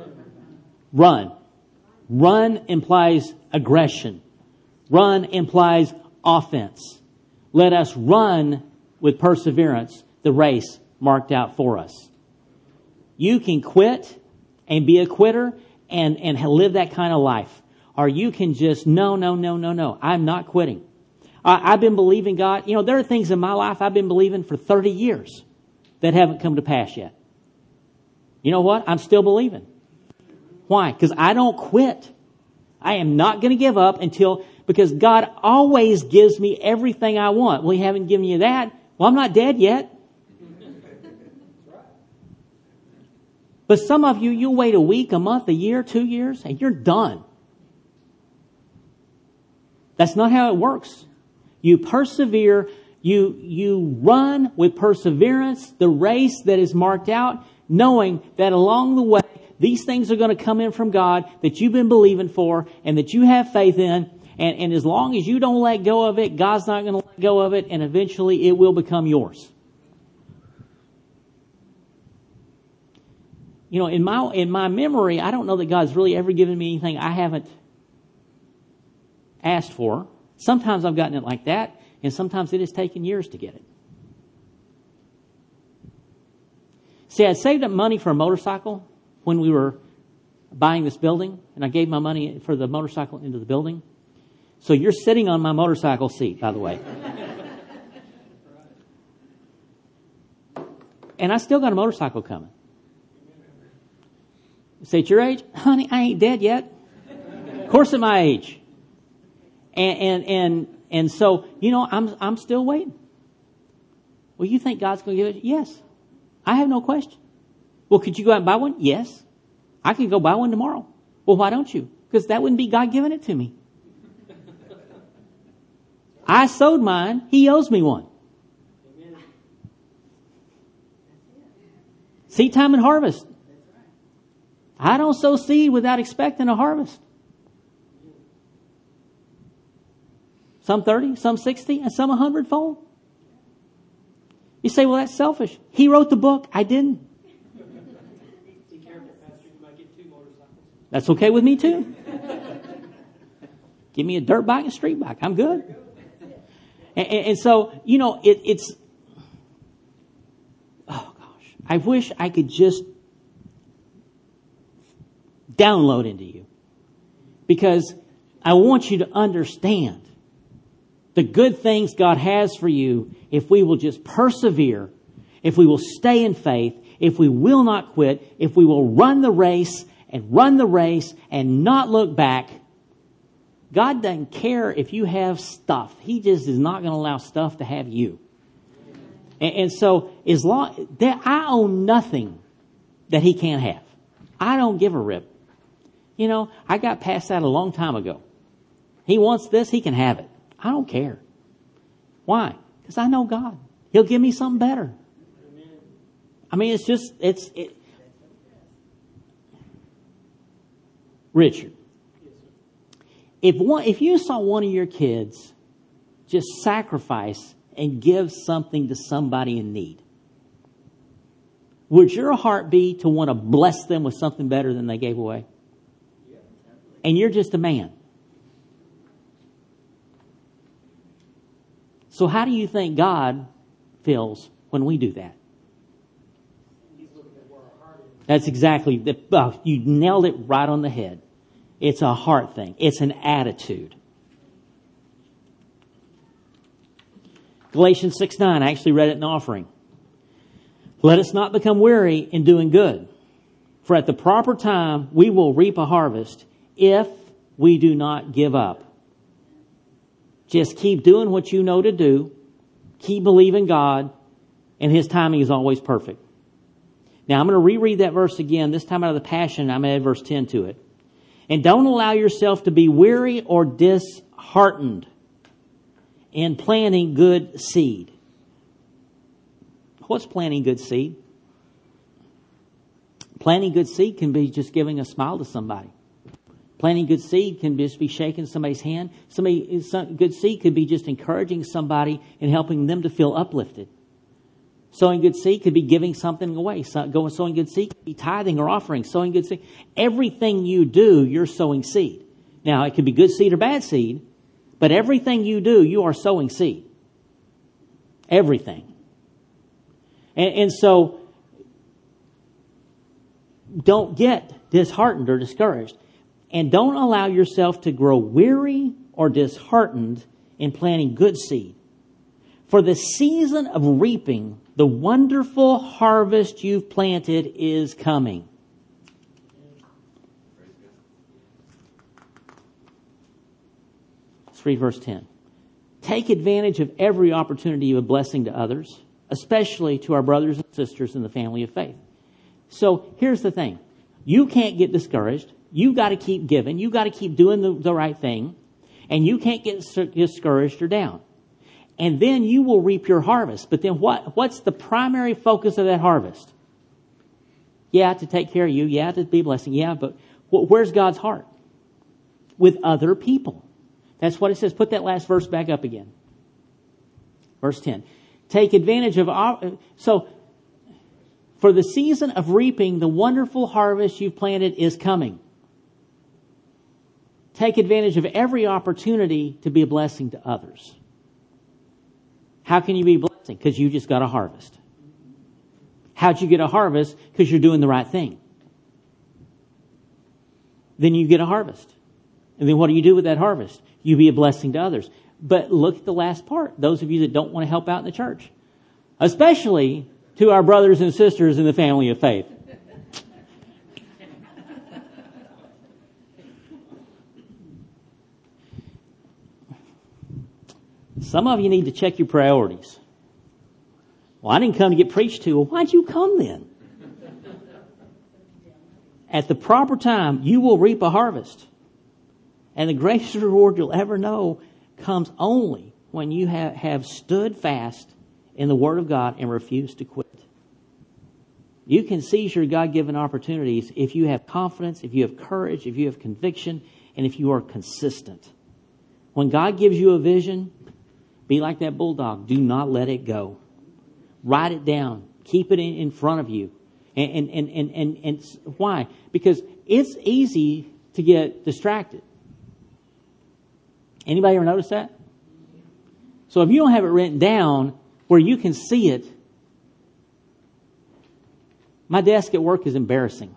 S1: run. Run implies aggression. Run implies offense. Let us run with perseverance the race marked out for us. You can quit and be a quitter and, and live that kind of life. Or you can just, no, no, no, no, no. I'm not quitting. I, I've been believing God. You know, there are things in my life I've been believing for thirty years that haven't come to pass yet. You know what? I'm still believing. Why? Because I don't quit. I am not going to give up until, because God always gives me everything I want. Well, He haven't given you that. Well, I'm not dead yet. But some of you, you'll wait a week, a month, a year, two years, and you're done. That's not how it works. You persevere, you, you run with perseverance the race that is marked out, knowing that along the way, these things are going to come in from God that you've been believing for and that you have faith in. And, and as long as you don't let go of it, God's not going to let go of it, and eventually it will become yours. You know, in my in my memory, I don't know that God's really ever given me anything I haven't asked for. Sometimes I've gotten it like that, and sometimes it has taken years to get it. See, I saved up money for a motorcycle when we were buying this building, and I gave my money for the motorcycle into the building. So you're sitting on my motorcycle seat, by the way. And I still got a motorcycle coming. You say, at your age? Honey, I ain't dead yet. Of course at my age. And, and, and, and so, you know, I'm, I'm still waiting. Well, you think God's going to give it? Yes. I have no question. Well, could you go out and buy one? Yes. I could go buy one tomorrow. Well, why don't you? Because that wouldn't be God giving it to me. I sowed mine. He owes me one. Seed time and harvest. I don't sow seed without expecting a harvest. Some thirty, some sixty, and some a hundredfold. You say, well, that's selfish. He wrote the book. I didn't.
S3: Be careful, Pastor. You might get two motorcycles.
S1: That's okay with me too. Give me a dirt bike and a street bike. I'm good. And, and, and so, you know, it, it's, oh gosh, I wish I could just download into you, because I want you to understand the good things God has for you if we will just persevere, if we will stay in faith, if we will not quit, if we will run the race and run the race and not look back. God doesn't care if you have stuff. He just is not going to allow stuff to have you. And, and so as long that I own nothing that He can't have. I don't give a rip. You know, I got past that a long time ago. He wants this, He can have it. I don't care. Why? Because I know God. He'll give me something better. I mean, it's just, it's, it. Richard, if one, if you saw one of your kids just sacrifice and give something to somebody in need, would your heart be to want to bless them with something better than they gave away? And you're just a man. So how do you think God feels when we do that? That's exactly, the, oh, you nailed it right on the head. It's a heart thing. It's an attitude. Galatians six nine, I actually read it in the offering. Let us not become weary in doing good, for at the proper time we will reap a harvest if we do not give up. Just keep doing what you know to do. Keep believing God, and His timing is always perfect. Now, I'm going to reread that verse again, this time out of the Passion. I'm going to add verse ten to it. And don't allow yourself to be weary or disheartened in planting good seed. What's planting good seed? Planting good seed can be just giving a smile to somebody. Planting good seed can just be shaking somebody's hand. Somebody, some, good seed could be just encouraging somebody and helping them to feel uplifted. Sowing good seed could be giving something away. So, going sowing good seed could be tithing or offering. Sowing good seed. Everything you do, you're sowing seed. Now, it could be good seed or bad seed, but everything you do, you are sowing seed. Everything. And, and so, don't get disheartened or discouraged. And don't allow yourself to grow weary or disheartened in planting good seed. For the season of reaping the wonderful harvest you've planted is coming. Let's read verse ten. Take advantage of every opportunity of a blessing to others, especially to our brothers and sisters in the family of faith. So here's the thing. You can't get discouraged. You've got to keep giving. You've got to keep doing the, the right thing. And you can't get discouraged or down. And then you will reap your harvest. But then what? What's the primary focus of that harvest? Yeah, to take care of you. Yeah, to be a blessing. Yeah, but where's God's heart? With other people. That's what it says. Put that last verse back up again. Verse ten. Take advantage of our... So, for the season of reaping, the wonderful harvest you've planted is coming. Take advantage of every opportunity to be a blessing to others. How can you be a blessing? Because you just got a harvest. How'd you get a harvest? Because you're doing the right thing. Then you get a harvest. And then what do you do with that harvest? You be a blessing to others. But look at the last part. Those of you that don't want to help out in the church. Especially to our brothers and sisters in the family of faith. Some of you need to check your priorities. Well, I didn't come to get preached to. Well, why'd you come then? At the proper time, you will reap a harvest. And the greatest reward you'll ever know comes only when you have, have stood fast in the Word of God and refused to quit. You can seize your God-given opportunities if you have confidence, if you have courage, if you have conviction, and if you are consistent. When God gives you a vision, be like that bulldog. Do not let it go. Write it down. Keep it in, in front of you. And, and, and, and, and, and why? Because it's easy to get distracted. Anybody ever notice that? So if you don't have it written down where you can see it, my desk at work is embarrassing.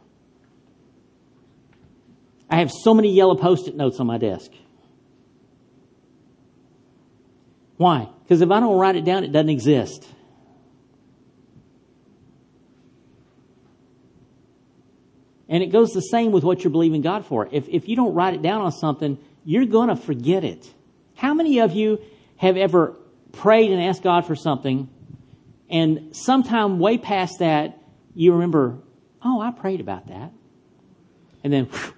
S1: I have so many yellow Post-it notes on my desk. Why? Because if I don't write it down, it doesn't exist. And it goes the same with what you're believing God for. If, if you don't write it down on something, you're going to forget it. How many of you have ever prayed and asked God for something, and sometime way past that, you remember, oh, I prayed about that. And then, whew,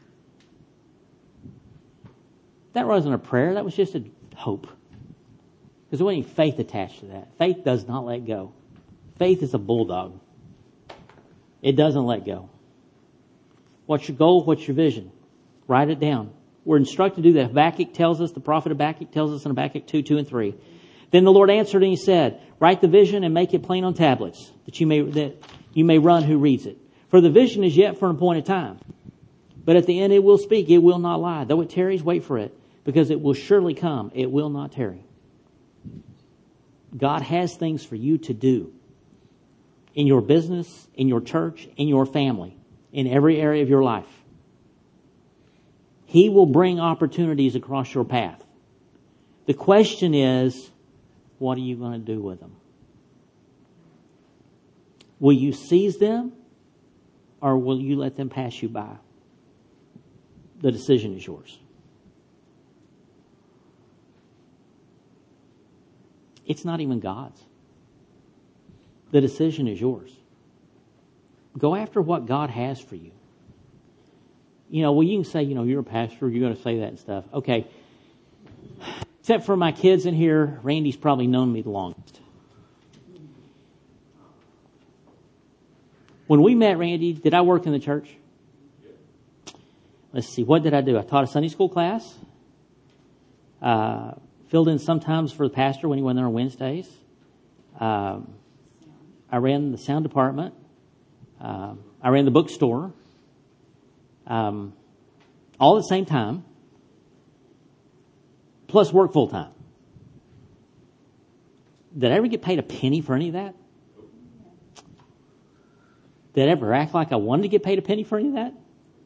S1: that wasn't a prayer. That was just a hope. Because there wasn't any faith attached to that. Faith does not let go. Faith is a bulldog. It doesn't let go. What's your goal? What's your vision? Write it down. We're instructed to do that. Habakkuk tells us, the prophet Habakkuk tells us in Habakkuk two, two and three. Then the Lord answered and he said, write the vision and make it plain on tablets, that you may that you may run who reads it. For the vision is yet for an appointed time. But at the end it will speak, it will not lie. Though it tarries, wait for it, because it will surely come. It will not tarry. God has things for you to do in your business, in your church, in your family, in every area of your life. He will bring opportunities across your path. The question is, what are you going to do with them? Will you seize them, or will you let them pass you by? The decision is yours. It's not even God's. The decision is yours. Go after what God has for you. You know, well, you can say, you know, you're a pastor, you're going to say that and stuff. Okay. Except for my kids in here, Randy's probably known me the longest. When we met Randy, did I work in the church? Let's see, what did I do? I taught a Sunday school class. Uh, filled in sometimes for the pastor when he went there on Wednesdays. Um, I ran the sound department. Um, I ran the bookstore. Um, all at the same time. Plus work full time. Did I ever get paid a penny for any of that? Did I ever act like I wanted to get paid a penny for any of that?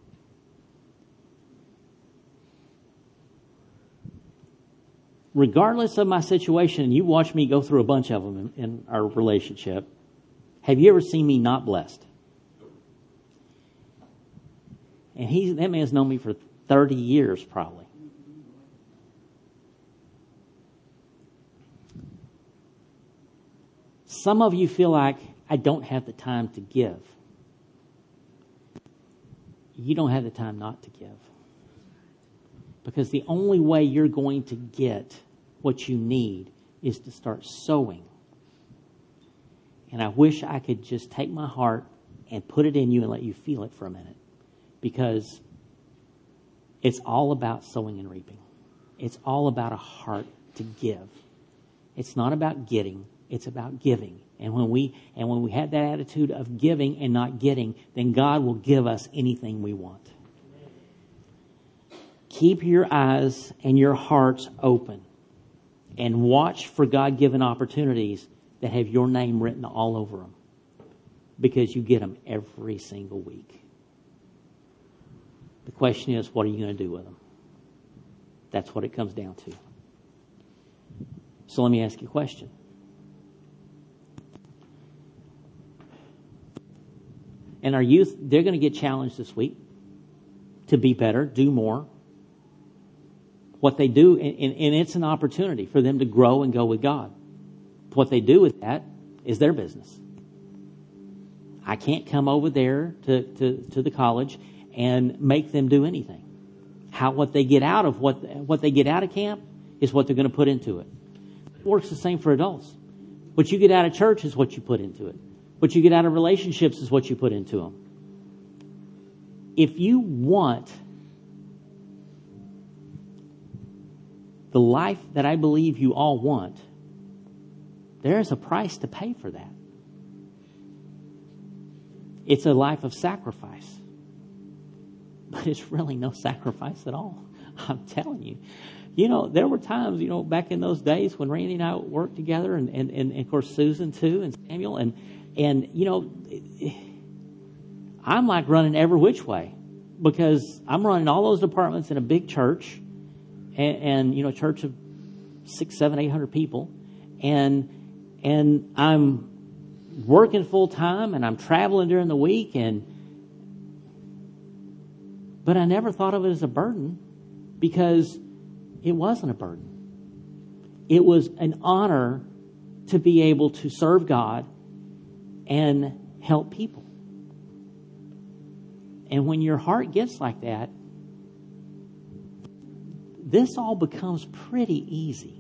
S1: Regardless of my situation, and you watch me go through a bunch of them in, in our relationship, have you ever seen me not blessed? And he, that man's known me for thirty years probably. Some of you feel like, I don't have the time to give. You don't have the time not to give. Because the only way you're going to get what you need is to start sowing. And I wish I could just take my heart and put it in you and let you feel it for a minute. Because it's all about sowing and reaping. It's all about a heart to give. It's not about getting. It's about giving. And when we and when we have that attitude of giving and not getting, then God will give us anything we want. Keep your eyes and your hearts open and watch for God-given opportunities that have your name written all over them, because you get them every single week. The question is, what are you going to do with them? That's what it comes down to. So let me ask you a question. And our youth, they're going to get challenged this week to be better, do more. What they do, and, and it's an opportunity for them to grow and go with God. What they do with that is their business. I can't come over there to, to, to the college and make them do anything. How what they get out of what what they get out of camp is what they're going to put into it. It works the same for adults. What you get out of church is what you put into it. What you get out of relationships is what you put into them. If you want the life that I believe you all want, there is a price to pay for that. It's a life of sacrifice. But it's really no sacrifice at all. I'm telling you. You know, there were times, you know, back in those days when Randy and I worked together, and, and, and of course Susan too, and Samuel, and, and you know, I'm like running every which way because I'm running all those departments in a big church, and, and you know, a church of six, seven, eight hundred people, and and I'm working full time, and I'm traveling during the week, and but I never thought of it as a burden because it wasn't a burden. It was an honor to be able to serve God and help people. And when your heart gets like that, this all becomes pretty easy.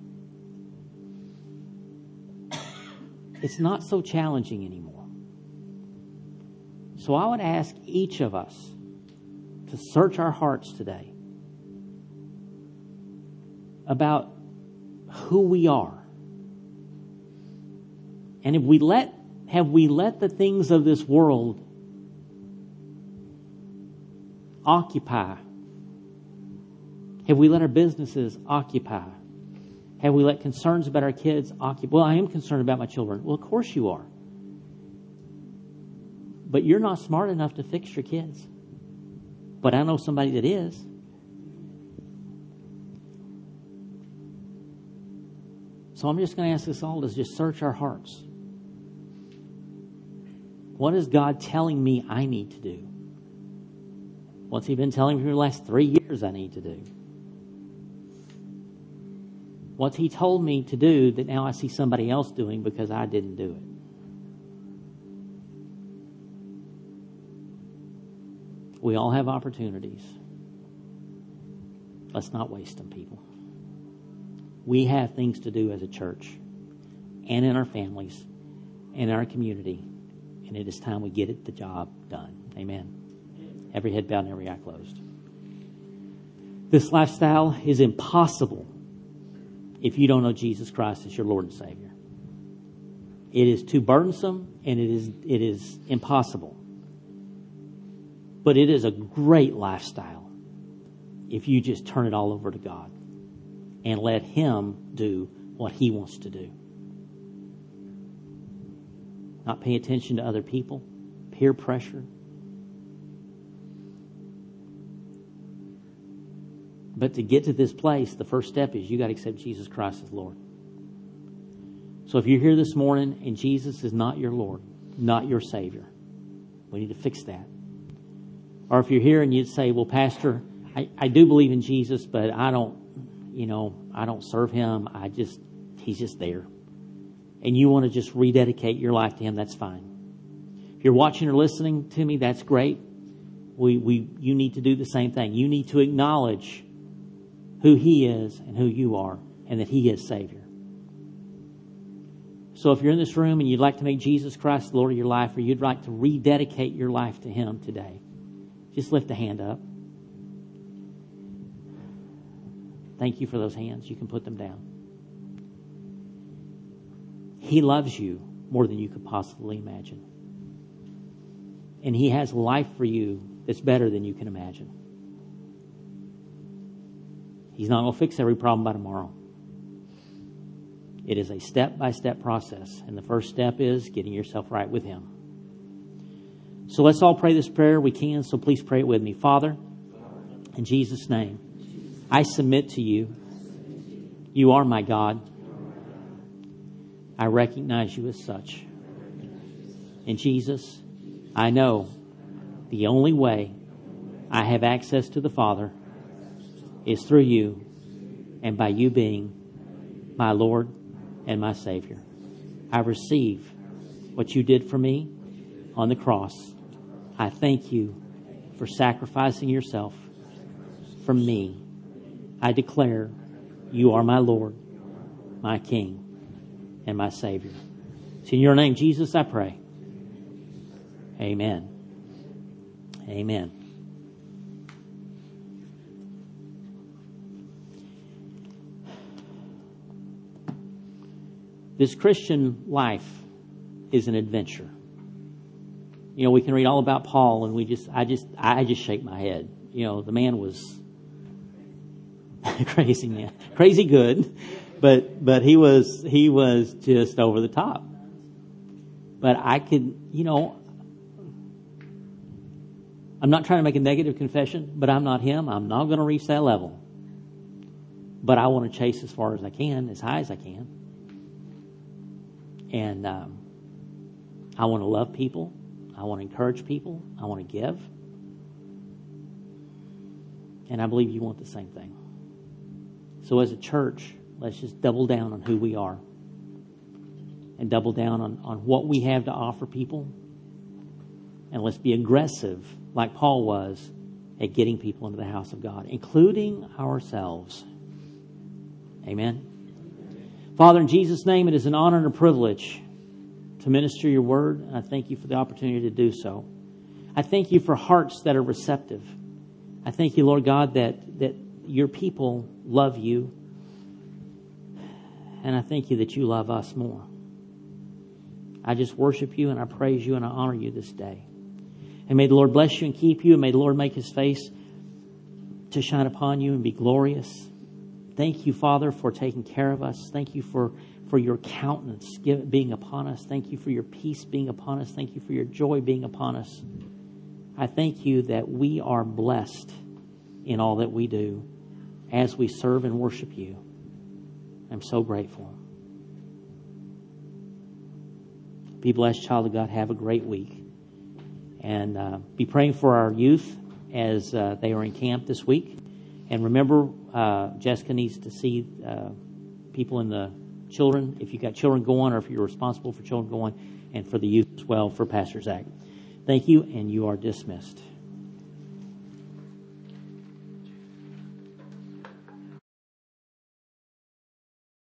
S1: It's not so challenging anymore. So I would ask each of us to search our hearts today about who we are. And if we let, have we let the things of this world occupy? Have we let our businesses occupy? Have we let concerns about our kids occupy? Well, I am concerned about my children. Well, of course you are. But you're not smart enough to fix your kids. But I know somebody that is. So I'm just going to ask us all to just search our hearts. What is God telling me I need to do? What's He been telling me for the last three years I need to do? What's He told me to do that now I see somebody else doing because I didn't do it? We all have opportunities. Let's not waste them, people. We have things to do as a church and in our families and in our community. And it is time we get it, the job done. Amen. Every head bowed and every eye closed. This lifestyle is impossible if you don't know Jesus Christ as your Lord and Savior. It is too burdensome and it is it is impossible. But it is a great lifestyle if you just turn it all over to God and let Him do what He wants to do. Not pay attention to other people, peer pressure. But to get to this place, the first step is you got to accept Jesus Christ as Lord. So if you're here this morning and Jesus is not your Lord, not your Savior, we need to fix that. Or if you're here and you'd say, well, Pastor, I, I do believe in Jesus, but I don't, you know, I don't serve Him. I just, He's just there. And you want to just rededicate your life to Him, that's fine. If you're watching or listening to me, that's great. We, we, you need to do the same thing. You need to acknowledge who He is and who you are, and that He is Savior. So if you're in this room and you'd like to make Jesus Christ the Lord of your life, or you'd like to rededicate your life to Him today, just lift a hand up. Thank you for those hands. You can put them down. He loves you more than you could possibly imagine. And He has life for you that's better than you can imagine. He's not going to fix every problem by tomorrow. It is a step-by-step process. And the first step is getting yourself right with Him. So let's all pray this prayer. We can, so please pray it with me. Father, in Jesus' name, I submit to You. You are my God. I recognize You as such. And Jesus, I know the only way I have access to the Father is through You and by You being my Lord and my Savior. I receive what You did for me on the cross. I thank You for sacrificing Yourself for me. I declare You are my Lord, my King, and my Savior. It's in Your name, Jesus, I pray. Amen. Amen. This Christian life is an adventure. You know, we can read all about Paul, and we just, I just, I just shake my head. You know, the man was crazy man, crazy good, but but he was he was just over the top. But I could, you know, I'm not trying to make a negative confession, but I'm not him. I'm not going to reach that level. But I want to chase as far as I can, as high as I can. And um, I want to love people. I want to encourage people. I want to give. And I believe you want the same thing. So as a church, let's just double down on who we are. And double down on, on what we have to offer people. And let's be aggressive, like Paul was, at getting people into the house of God, including ourselves. Amen. Father, in Jesus' name, it is an honor and a privilege to minister your word. And I thank you for the opportunity to do so. I thank you for hearts that are receptive. I thank you, Lord God, that, that your people love you. And I thank you that you love us more. I just worship you and I praise you and I honor you this day. And may the Lord bless you and keep you. And may the Lord make his face to shine upon you and be glorious. Thank you, Father, for taking care of us. Thank you for, for your countenance being upon us. Thank you for your peace being upon us. Thank you for your joy being upon us. I thank you that we are blessed in all that we do as we serve and worship you. I'm so grateful. Be blessed, child of God. Have a great week. And uh, be praying for our youth as uh, they are in camp this week. And remember, uh, Jessica needs to see uh, people in the children, if you've got children going or if you're responsible for children going, and for the youth as well for Pastor Zach. Thank you, and you are dismissed.